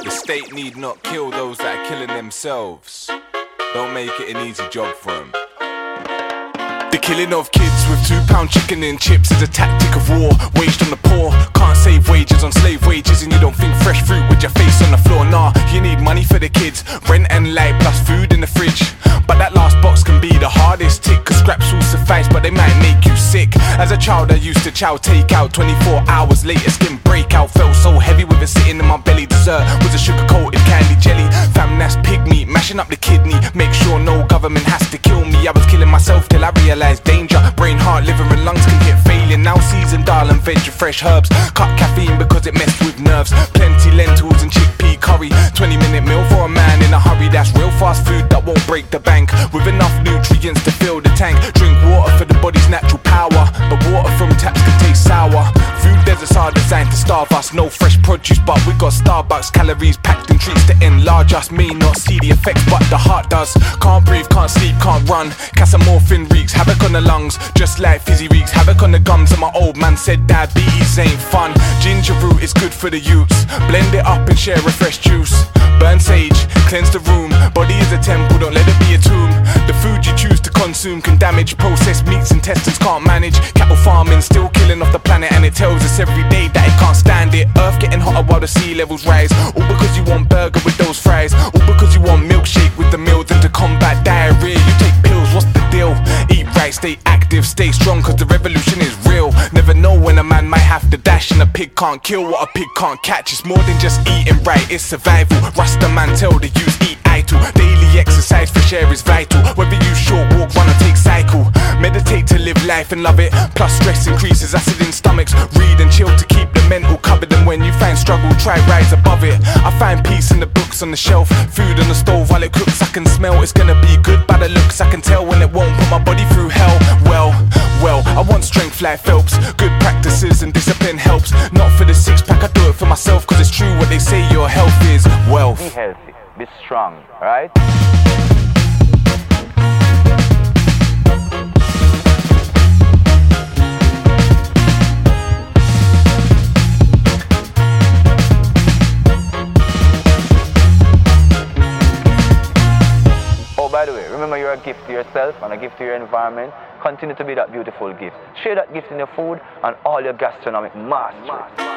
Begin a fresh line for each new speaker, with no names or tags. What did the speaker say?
The state need not kill those that are killing themselves. Don't make it an easy job for them. The killing of kids with £2 chicken and chips is a tactic of war waged on the poor. Can't save wages on slave wages, and you don't think fresh fruit with your face on the floor. Nah, you need money for the kids, rent and light plus food in the fridge. But that last box can be the hardest tick, cause scraps will suffice but they might make you sick. As a child I used to chow takeout, 24 hours later skin breakout. Felt so heavy with it sitting in my belly. Dessert was a sugar coated candy jelly. Fam, that's pig meat, mashing up the kidney. Make sure no government has to kill me. I was killing myself till I realised danger. Brain, heart, liver and lungs can hit failing. Now seasoned dal and veg and fresh herbs. Cut caffeine because it messed with nerves. Plenty lentils and chickpea curry. 20-minute meal for a man in a hurry. That's real fast food that won't break the bank, with enough nutrients to fill the tank. Drink water for the body's natural power, but water from taps can taste sour. Food deserts are designed to starve us. No fresh produce but we got Starbucks. Calories packed in treats to enlarge us. May not see the effects but the heart does. Can't breathe, can't sleep, can't run. Casomorphin wreaks havoc on the lungs, just like fizzy wreaks havoc on the gums. And my old man said diabetes ain't fun. Ginger root is good for the youths. Blend it up and share a fresh juice. Burn sage, cleanse the room. Body is a temple, don't let it be a tomb. The food you choose to consume can damage. Processed meats intestines can't manage. Cattle farming still killing off the planet, and it tells us every day that it can't stand it. Earth getting hotter while the sea levels rise. All because you want burger with those fries. All because you want milkshake with the meals. And to combat diarrhea you take pills, what's the deal? Eat right, stay active, stay strong, cause the revolution is real. Never know when a man might have to dash, and a pig can't kill what a pig can't catch. It's more than just eating right, it's survival. Rasta man tell the youth eat idle. Daily exercise fresh air is vital. Whether you short walk, run or take cycle. Meditate to live life and love it. Plus stress increases acid in stomachs. Read and chill to keep the mental covered. And when you find struggle, try rise above it. I find peace in the books on the shelf. Food on the stove while it cooks. I can smell it's gonna be good by the looks. I can tell when it won't put my body through hell. Well, I want strength like Phelps. Good practices and discipline helps. Not for the six pack, I do it for myself. Cause it's true what they say, your health is wealth.
Be healthy, be strong, right? Oh, by the way, remember you're a gift to yourself and a gift to your environment. Continue to be that beautiful gift. Share that gift in your food and all your gastronomic mastery.